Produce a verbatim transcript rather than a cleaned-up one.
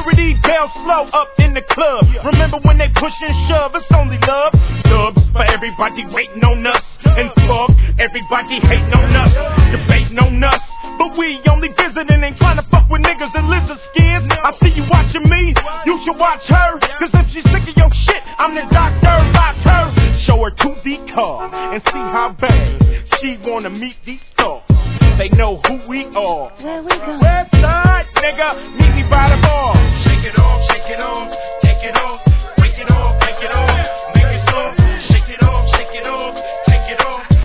security down slow up in the club. Remember when they push and shove, it's only love. Dubs for everybody waiting on us. And fuck everybody hating on us, debating on us. But we only visiting, ain't trying to fuck with niggas and lizard skins. I see you watching me, you should watch her. Cause if she's sick of your shit, I'm the doctor, lock her. Show her to the car and see how bad she wanna meet these stars. They know who we are. Where we go? West side, nigga, meet me by the